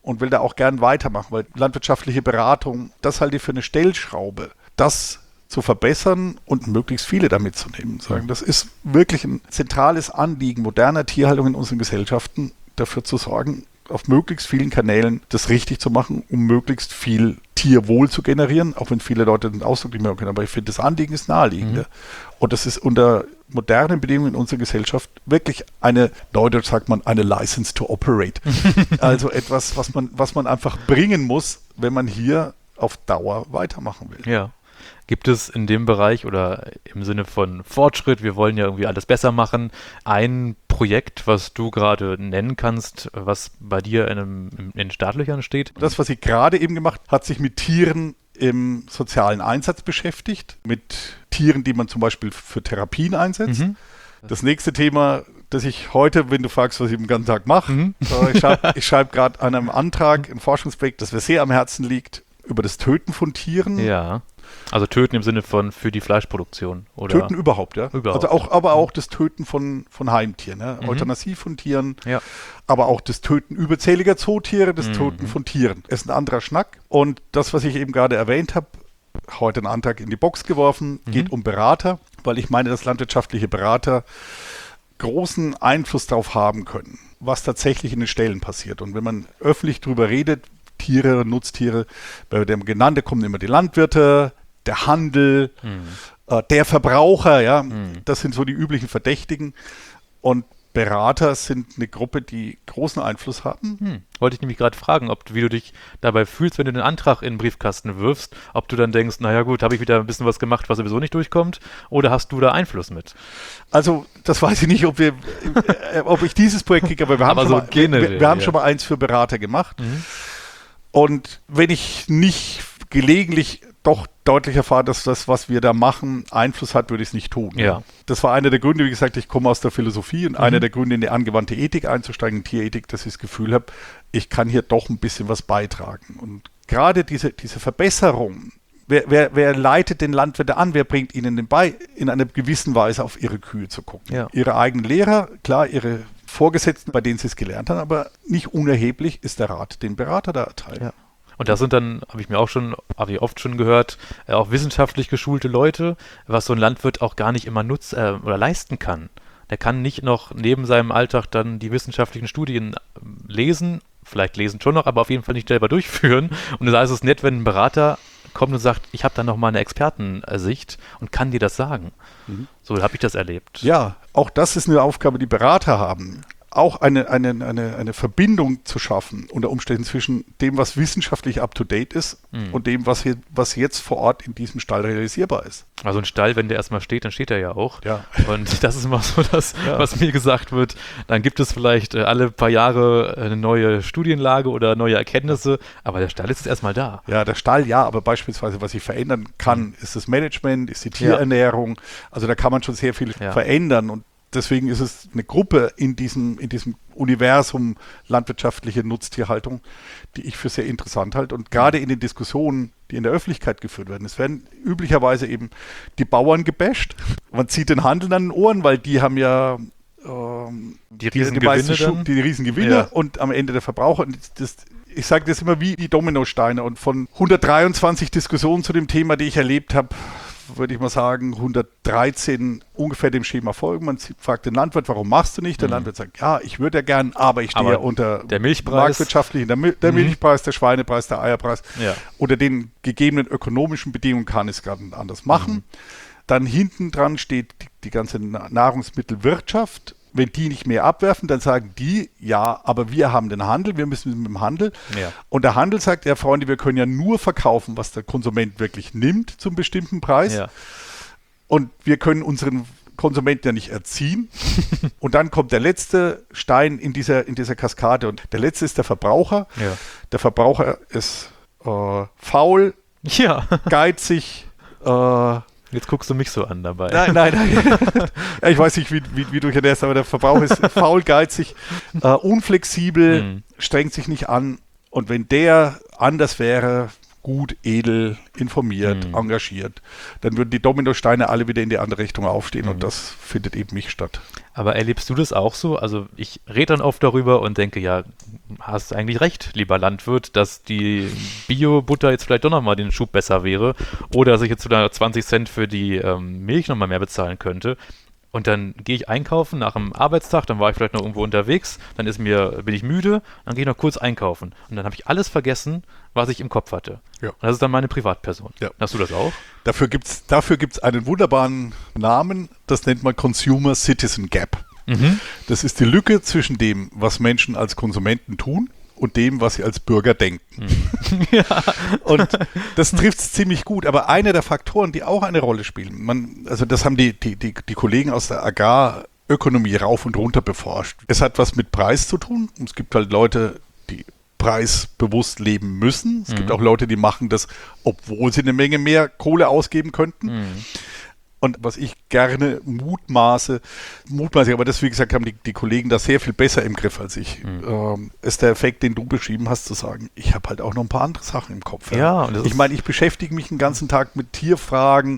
S1: und will da auch gern weitermachen, weil landwirtschaftliche Beratung, das halte ich für eine Stellschraube, das zu verbessern und möglichst viele da mitzunehmen. Sagen, das ist wirklich ein zentrales Anliegen moderner Tierhaltung in unseren Gesellschaften, dafür zu sorgen, auf möglichst vielen Kanälen das richtig zu machen, um möglichst viel Tierwohl zu generieren, auch wenn viele Leute den Ausdruck nicht mehr können. Aber ich finde, das Anliegen ist naheliegend. Mhm. Und das ist unter modernen Bedingungen in unserer Gesellschaft wirklich eine, neudeutsch sagt man, eine License to operate. Also etwas, was man, was man einfach bringen muss, wenn man hier auf Dauer weitermachen will.
S2: Ja. Gibt es in dem Bereich oder im Sinne von Fortschritt, wir wollen ja irgendwie alles besser machen, ein Projekt, was du gerade nennen kannst, was bei dir in, einem, in den Startlöchern steht?
S1: Das, was ich gerade eben gemacht habe, hat sich mit Tieren im sozialen Einsatz beschäftigt, mit Tieren, die man zum Beispiel für Therapien einsetzt. Mhm. Das nächste Thema, das ich heute, wenn du fragst, was ich den ganzen Tag mache, mhm. äh, ich schreibe schreib gerade an einem Antrag, ein Forschungsprojekt, das mir sehr am Herzen liegt, über das Töten von Tieren.
S2: Ja. Also töten im Sinne von für die Fleischproduktion, oder?
S1: Töten überhaupt, ja.
S2: Überhaupt.
S1: Also auch, aber auch das Töten von, von Heimtieren, ja? Mhm. Euthanasie von Tieren,
S2: ja.
S1: aber auch das Töten überzähliger Zootiere, das
S2: Mhm.
S1: Töten von Tieren. Das ist ein anderer Schnack. Und das, was ich eben gerade erwähnt habe, heute einen Antrag in die Box geworfen, mhm. geht um Berater, weil ich meine, dass landwirtschaftliche Berater großen Einfluss darauf haben können, was tatsächlich in den Ställen passiert. Und wenn man öffentlich drüber redet, Tiere, Nutztiere, bei dem genannten kommen immer die Landwirte, der Handel, mhm. äh, der Verbraucher, ja, mhm. das sind so die üblichen Verdächtigen. Und Berater sind eine Gruppe, die großen Einfluss haben.
S2: Hm. Wollte ich nämlich gerade fragen, ob wie du dich dabei fühlst, wenn du den Antrag in den Briefkasten wirfst, ob du dann denkst, naja gut, habe ich wieder ein bisschen was gemacht, was sowieso nicht durchkommt, oder hast du da Einfluss mit?
S1: Also, das weiß ich nicht, ob wir, äh, ob ich dieses Projekt kriege, aber wir haben,
S2: aber
S1: schon,
S2: so
S1: mal,
S2: generell,
S1: wir, wir haben
S2: ja.
S1: schon mal eins für Berater gemacht.
S2: Mhm.
S1: Und wenn ich nicht gelegentlich doch deutlich erfahre, dass das, was wir da machen, Einfluss hat, würde ich es nicht tun.
S2: Ja.
S1: Das war einer der Gründe, wie gesagt, ich komme aus der Philosophie und
S2: mhm.
S1: einer der Gründe, in die angewandte Ethik einzusteigen, in Tierethik, dass ich das Gefühl habe, ich kann hier doch ein bisschen was beitragen. Und gerade diese, diese Verbesserung, wer, wer, wer leitet den Landwirte an, wer bringt ihnen den bei, in einer gewissen Weise auf ihre Kühe zu gucken.
S2: Ja.
S1: Ihre eigenen Lehrer, klar, ihre Vorgesetzten, bei denen sie es gelernt haben, aber nicht unerheblich ist der Rat, den Berater da erteilt.
S2: Ja. Und das sind dann, habe ich mir auch schon, habe ich oft schon gehört, äh, auch wissenschaftlich geschulte Leute, was so ein Landwirt auch gar nicht immer nutz äh, oder leisten kann. Der kann nicht noch neben seinem Alltag dann die wissenschaftlichen Studien lesen, vielleicht lesen schon noch, aber auf jeden Fall nicht selber durchführen. Und da ist es nett, wenn ein Berater kommt und sagt, ich habe da noch mal eine Expertensicht und kann dir das sagen. Mhm. So habe ich das erlebt.
S1: Ja, auch das ist eine Aufgabe, die Berater haben. Auch eine, eine, eine, eine Verbindung zu schaffen unter Umständen zwischen dem, was wissenschaftlich up-to-date ist mhm. und dem, was, hier, was jetzt vor Ort in diesem Stall realisierbar ist.
S2: Also ein Stall, wenn der erstmal steht, dann steht er ja auch.
S1: Ja.
S2: Und das ist immer so das,
S1: ja.
S2: was mir gesagt wird. Dann gibt es vielleicht äh, alle paar Jahre eine neue Studienlage oder neue Erkenntnisse, aber der Stall ist jetzt erstmal da.
S1: Ja, der Stall, ja, aber beispielsweise, was ich verändern kann, mhm. ist das Management, ist die Tierernährung. Ja. Also da kann man schon sehr viel ja. verändern und deswegen ist es eine Gruppe in diesem, in diesem Universum landwirtschaftliche Nutztierhaltung, die ich für sehr interessant halte. Und gerade in den Diskussionen, die in der Öffentlichkeit geführt werden, es werden üblicherweise eben die Bauern gebasht. Man zieht den Handel an den Ohren, weil die haben ja ähm,
S2: die Riesengewinne, die,
S1: die Riesengewinne ja. und am Ende der Verbraucher. Und das, ich sage das immer wie die Dominosteine. Und von hundertdreiundzwanzig Diskussionen zu dem Thema, die ich erlebt habe, würde ich mal sagen, hundertdreizehn ungefähr dem Schema folgen. Man fragt den Landwirt, warum machst du nicht? Der mhm. Landwirt sagt, ja, ich würde ja gern, aber ich stehe ja unter
S2: der Milchpreis.
S1: marktwirtschaftlichen, der, Mil- der mhm. Milchpreis, der Schweinepreis, der Eierpreis.
S2: Ja.
S1: Unter den gegebenen ökonomischen Bedingungen kann ich es gerade anders machen. Mhm. Dann hinten dran steht die, die ganze Nahrungsmittelwirtschaft. Wenn die nicht mehr abwerfen, dann sagen die, ja, aber wir haben den Handel, wir müssen mit dem Handel.
S2: Ja.
S1: Und der Handel sagt, ja Freunde, wir können ja nur verkaufen, was der Konsument wirklich nimmt zum bestimmten Preis.
S2: Ja.
S1: Und wir können unseren Konsumenten ja nicht erziehen. Und dann kommt der letzte Stein in dieser, in dieser Kaskade. Und der letzte ist der Verbraucher.
S2: Ja.
S1: Der Verbraucher ist äh, faul,
S2: ja.
S1: geizig, äh,
S2: Jetzt guckst du mich so an dabei.
S1: Nein, nein, nein. Ja, ich weiß nicht, wie, wie, wie du hier ernährst, aber der Verbraucher ist faul, geizig, äh, unflexibel, mhm. strengt sich nicht an. Und wenn der anders wäre, gut, edel, informiert, mhm. engagiert, dann würden die Dominosteine alle wieder in die andere Richtung aufstehen. Mhm. Und das findet eben nicht statt.
S2: Aber erlebst du das auch so? Also ich rede dann oft darüber und denke, ja, hast eigentlich recht, lieber Landwirt, dass die Bio-Butter jetzt vielleicht doch nochmal den Schub besser wäre oder dass ich jetzt sogar zwanzig Cent für die ähm, Milch nochmal mehr bezahlen könnte. Und dann gehe ich einkaufen nach einem Arbeitstag, dann war ich vielleicht noch irgendwo unterwegs, dann ist mir, bin ich müde, dann gehe ich noch kurz einkaufen. Und dann habe ich alles vergessen, was ich im Kopf hatte.
S1: Ja.
S2: Und das ist dann meine Privatperson.
S1: Ja.
S2: Hast du das auch?
S1: Dafür gibt es dafür gibt's einen wunderbaren Namen, das nennt man Consumer-Citizen Gap.
S2: Mhm.
S1: Das ist die Lücke zwischen dem, was Menschen als Konsumenten tun und dem, was sie als Bürger denken.
S2: Mhm. Ja.
S1: Und das trifft es ziemlich gut. Aber einer der Faktoren, die auch eine Rolle spielen, man, also das haben die, die, die, die Kollegen aus der Agrarökonomie rauf und runter beforscht. Es hat was mit Preis zu tun. Es gibt halt Leute, die preisbewusst leben müssen. Es mhm. gibt auch Leute, die machen das, obwohl sie eine Menge mehr Kohle ausgeben könnten. Mhm. Und was ich gerne mutmaße, mutmaße, aber das, wie gesagt, haben die, die Kollegen da sehr viel besser im Griff als ich, mhm. ähm, ist der Effekt, den du beschrieben hast, zu sagen, ich habe halt auch noch ein paar andere Sachen im Kopf. Ja,
S2: ja und das
S1: ich meine, ich beschäftige mich den ganzen Tag mit Tierfragen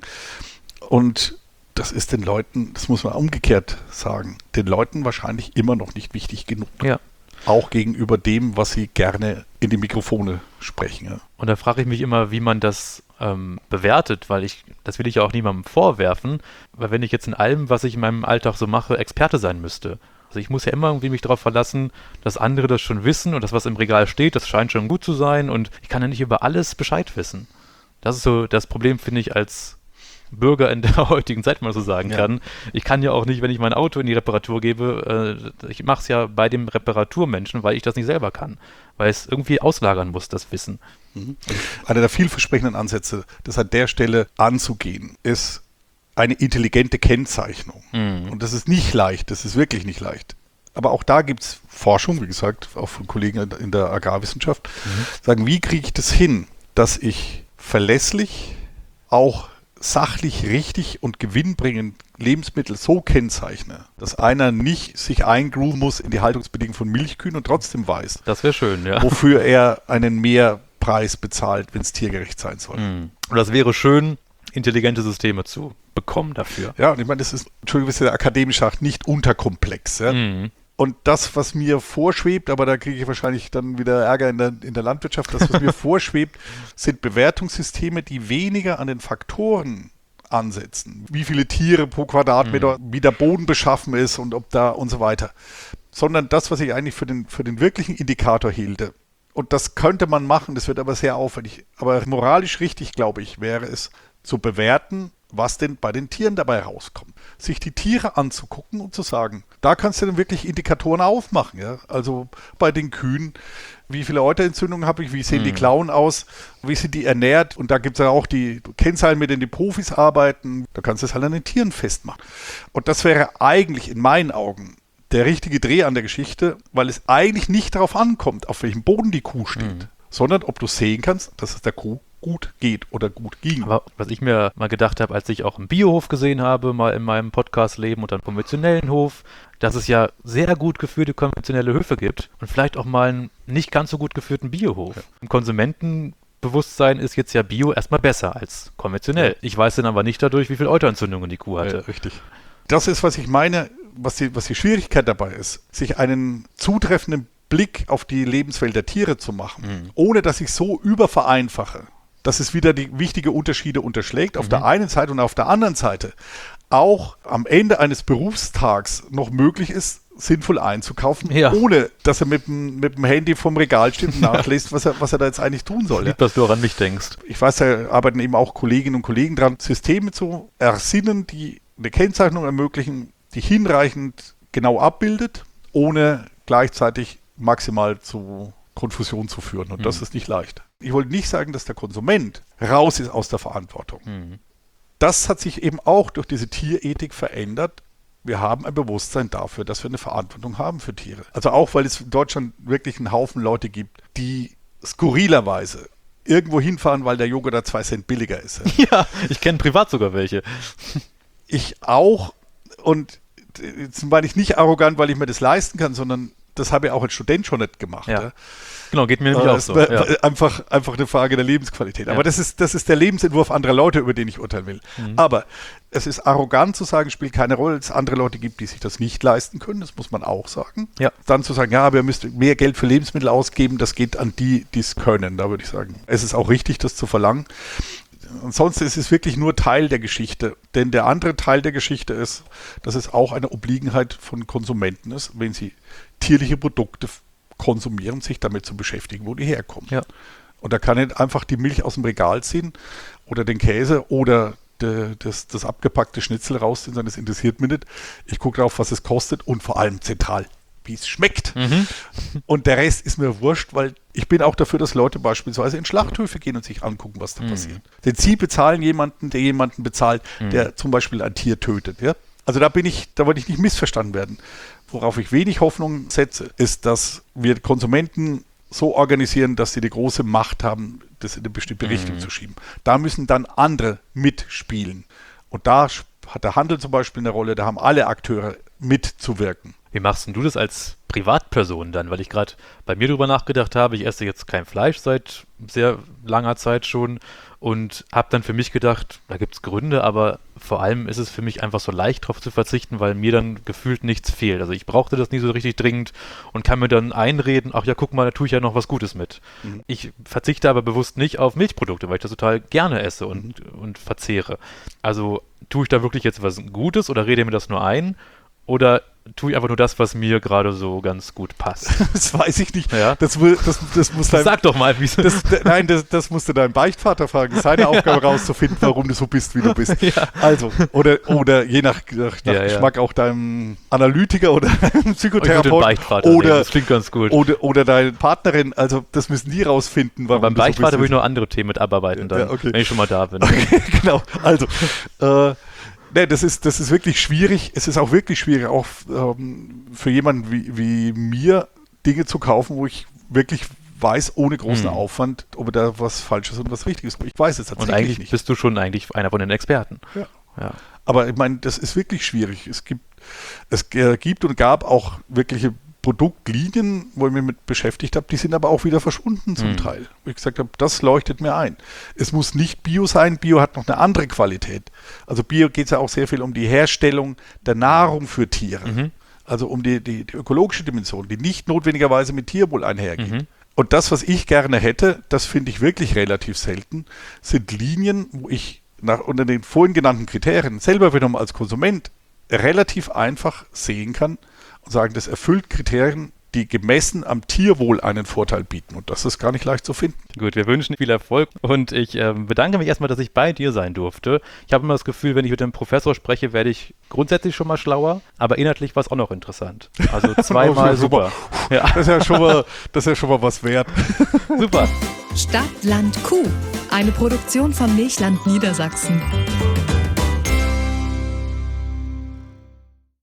S1: und das ist den Leuten, das muss man umgekehrt sagen, den Leuten wahrscheinlich immer noch nicht wichtig genug.
S2: Ja.
S1: Auch gegenüber dem, was sie gerne in die Mikrofone sprechen. Ja.
S2: Und da frage ich mich immer, wie man das ähm, bewertet, weil ich, das will ich ja auch niemandem vorwerfen, weil wenn ich jetzt in allem, was ich in meinem Alltag so mache, Experte sein müsste. Also ich muss ja immer irgendwie mich darauf verlassen, dass andere das schon wissen und das, was im Regal steht, das scheint schon gut zu sein und ich kann ja nicht über alles Bescheid wissen. Das ist so das Problem, finde ich, als Bürger in der heutigen Zeit, mal so sagen
S1: ja.
S2: kann. Ich kann ja auch nicht, wenn ich mein Auto in die Reparatur gebe, äh, ich mache es ja bei dem Reparaturmenschen, weil ich das nicht selber kann. Weil es irgendwie auslagern muss, das Wissen.
S1: Mhm. Einer der vielversprechenden Ansätze, das an der Stelle anzugehen, ist eine intelligente Kennzeichnung. Mhm. Und das ist nicht leicht, das ist wirklich nicht leicht. Aber auch da gibt es Forschung, wie gesagt, auch von Kollegen in der Agrarwissenschaft, mhm. sagen, wie kriege ich das hin, dass ich verlässlich auch sachlich richtig und gewinnbringend Lebensmittel so kennzeichne, dass einer nicht sich eingrooven muss in die Haltungsbedingungen von Milchkühen und trotzdem weiß,
S2: das wäre schön, ja.
S1: wofür er einen Mehrpreis bezahlt, wenn es tiergerecht sein soll.
S2: Mhm. Und das wäre schön, intelligente Systeme zu bekommen dafür.
S1: Ja, und ich meine, das ist, Entschuldigung, was der akademisch sagt, nicht unterkomplex. Ja?
S2: Mhm.
S1: Und das, was mir vorschwebt, aber da kriege ich wahrscheinlich dann wieder Ärger in der, in der Landwirtschaft, das, was mir vorschwebt, sind Bewertungssysteme, die weniger an den Faktoren ansetzen. Wie viele Tiere pro Quadratmeter, mhm. wie der Boden beschaffen ist und ob da und so weiter. Sondern das, was ich eigentlich für den, für den wirklichen Indikator hielte. Und das könnte man machen, das wird aber sehr aufwendig. Aber moralisch richtig, glaube ich, wäre es zu bewerten, was denn bei den Tieren dabei rauskommt. Sich die Tiere anzugucken und zu sagen, da kannst du dann wirklich Indikatoren aufmachen. Ja? Also bei den Kühen, wie viele Euterentzündungen habe ich, wie sehen mhm. die Klauen aus, wie sind die ernährt und da gibt es ja auch die Kennzahlen, mit denen die Profis arbeiten, da kannst du es halt an den Tieren festmachen. Und das wäre eigentlich in meinen Augen der richtige Dreh an der Geschichte, weil es eigentlich nicht darauf ankommt, auf welchem Boden die Kuh steht, mhm. sondern ob du sehen kannst, dass es der Kuh gut geht oder gut ging.
S2: Aber was ich mir mal gedacht habe, als ich auch einen Biohof gesehen habe, mal in meinem Podcast-Leben und einen konventionellen Hof, dass es ja sehr gut geführte konventionelle Höfe gibt und vielleicht auch mal einen nicht ganz so gut geführten Biohof. Ja. Im Konsumentenbewusstsein ist jetzt ja Bio erstmal besser als konventionell. Ja. Ich weiß dann aber nicht dadurch, wie viel Euterentzündungen die Kuh hatte.
S1: Ja, richtig. Das ist, was ich meine, was die, was die Schwierigkeit dabei ist, sich einen zutreffenden Blick auf die Lebenswelt der Tiere zu machen, mhm. ohne dass ich so übervereinfache, dass es wieder die wichtigen Unterschiede unterschlägt, auf mhm. der einen Seite und auf der anderen Seite auch am Ende eines Berufstags noch möglich ist, sinnvoll einzukaufen,
S2: ja.
S1: ohne dass er mit dem, mit dem Handy vom Regal steht und nachliest, was er, was er da jetzt eigentlich tun soll.
S2: Lieb, dass du auch an mich denkst.
S1: Ich weiß, da arbeiten eben auch Kolleginnen und Kollegen dran, Systeme zu ersinnen, die eine Kennzeichnung ermöglichen, die hinreichend genau abbildet, ohne gleichzeitig maximal zu Konfusion zu führen. Und mhm. das ist nicht leicht. Ich wollte nicht sagen, dass der Konsument raus ist aus der Verantwortung. Mhm. Das hat sich eben auch durch diese Tierethik verändert. Wir haben ein Bewusstsein dafür, dass wir eine Verantwortung haben für Tiere. Also auch, weil es in Deutschland wirklich einen Haufen Leute gibt, die skurrilerweise irgendwo hinfahren, weil der Joghurt da zwei Cent billiger ist.
S2: Ja, ich kenne privat sogar welche.
S1: Ich auch. Und jetzt meine ich nicht arrogant, weil ich mir das leisten kann, sondern das habe ich auch als Student schon nicht gemacht.
S2: Ja.
S1: Ja.
S2: Genau, geht mir nämlich
S1: Äh,
S2: auch
S1: es
S2: so.
S1: war-
S2: Ja.
S1: war einfach, einfach eine Frage der Lebensqualität.
S2: Ja.
S1: Aber das ist, das ist der Lebensentwurf anderer Leute, über den ich urteilen will.
S2: Mhm.
S1: Aber es ist arrogant zu sagen, spielt keine Rolle, dass es andere Leute gibt, die sich das nicht leisten können. Das muss man auch sagen.
S2: Ja.
S1: Dann zu sagen, ja, aber ihr müsst mehr Geld für Lebensmittel ausgeben, das geht an die, die es können. Da würde ich sagen, es ist auch richtig, das zu verlangen. Ansonsten ist es wirklich nur Teil der Geschichte. Denn der andere Teil der Geschichte ist, dass es auch eine Obliegenheit von Konsumenten ist, wenn sie tierliche Produkte konsumieren, sich damit zu beschäftigen, wo die herkommen.
S2: Ja.
S1: Und da kann ich einfach die Milch aus dem Regal ziehen oder den Käse oder de, das, das abgepackte Schnitzel rausziehen, sondern das interessiert mich nicht. Ich gucke drauf, was es kostet und vor allem zentral, wie es schmeckt.
S2: Mhm.
S1: Und der Rest ist mir wurscht, weil ich bin auch dafür, dass Leute beispielsweise in Schlachthöfe gehen und sich angucken, was da
S2: Mhm.
S1: passiert. Denn sie bezahlen jemanden, der jemanden bezahlt,
S2: Mhm.
S1: der zum Beispiel ein Tier tötet. Ja? Also da bin ich, da wollte ich nicht missverstanden werden. Worauf ich wenig Hoffnung setze, ist, dass wir Konsumenten so organisieren, dass sie die große Macht haben, das in eine bestimmte
S2: Mhm.
S1: Richtung zu schieben. Da müssen dann andere mitspielen. Und da sp- hat der Handel zum Beispiel eine Rolle, da haben alle Akteure mitzuwirken.
S2: Wie machst denn du das als Privatperson dann? Weil ich gerade bei mir drüber nachgedacht habe, ich esse jetzt kein Fleisch seit sehr langer Zeit schon und habe dann für mich gedacht, da gibt es Gründe, aber vor allem ist es für mich einfach so leicht drauf zu verzichten, weil mir dann gefühlt nichts fehlt. Also ich brauchte das nie so richtig dringend und kann mir dann einreden, ach ja, guck mal, da tue ich ja noch was Gutes mit.
S1: Mhm.
S2: Ich verzichte aber bewusst nicht auf Milchprodukte, weil ich das total gerne esse und, und verzehre. Also tue ich da wirklich jetzt was Gutes oder rede mir das nur ein? Oder tue ich einfach nur das, was mir gerade so ganz gut passt?
S1: Das weiß ich nicht.
S2: Ja.
S1: Das, will- das, das muss dein,
S2: Sag doch mal, wie es
S1: das, d- nein, das, das musst du deinen Beichtvater fragen. Das ist seine Aufgabe rauszufinden, warum du so bist, wie du bist.
S2: Ja.
S1: Also, oder, oder je nach, nach, nach
S2: Ja, ja.
S1: Geschmack auch deinem Analytiker oder deinem
S2: Ich würde den
S1: Psychotherapeuten
S2: Beichtvater nehmen,
S1: oder,
S2: das klingt ganz gut.
S1: oder, oder deine Partnerin. Also, das müssen die rausfinden, warum
S2: Beim
S1: du so
S2: Beichtvater
S1: bist.
S2: würde ich noch andere Themen mit abarbeiten, dann,
S1: Ja, okay.
S2: wenn ich schon mal da bin.
S1: Okay, genau. Also, äh, ne, das ist, das ist wirklich schwierig. Es ist auch wirklich schwierig, auch ähm, für jemanden wie, wie mir Dinge zu kaufen, wo ich wirklich weiß, ohne großen
S2: Hm.
S1: Aufwand, ob da was Falsches und was Richtiges ist. Ich weiß es
S2: Und
S1: tatsächlich
S2: eigentlich
S1: nicht.
S2: bist du schon eigentlich einer von den Experten.
S1: Ja.
S2: Ja.
S1: Aber ich meine, das ist wirklich schwierig. Es gibt, es äh, gibt und gab auch wirkliche Produktlinien, wo ich mich mit beschäftigt habe, die sind aber auch wieder verschwunden zum
S2: Hm.
S1: Teil. Wo ich gesagt habe, das leuchtet mir ein. Es muss nicht Bio sein, Bio hat noch eine andere Qualität. Also Bio geht es ja auch sehr viel um die Herstellung der Nahrung für Tiere.
S2: Mhm.
S1: Also um die, die, die ökologische Dimension, die nicht notwendigerweise mit Tierwohl einhergeht.
S2: Mhm.
S1: Und das, was ich gerne hätte, das finde ich wirklich relativ selten, sind Linien, wo ich nach, unter den vorhin genannten Kriterien selber wiederum als Konsument relativ einfach sehen kann und sagen, das erfüllt Kriterien, die gemessen am Tierwohl einen Vorteil bieten. Und das ist gar nicht leicht zu finden.
S2: Gut, wir wünschen viel Erfolg und ich ähm, bedanke mich erstmal, dass ich bei dir sein durfte. Ich habe immer das Gefühl, wenn ich mit dem Professor spreche, werde ich grundsätzlich schon mal schlauer, aber inhaltlich war es auch noch interessant. Also zweimal
S1: Oh,
S2: super. Ja,
S1: Das ist ja schon mal, das ist ja schon mal was wert.
S2: super.
S3: Stadt, Land, Kuh. Eine Produktion von Milchland Niedersachsen.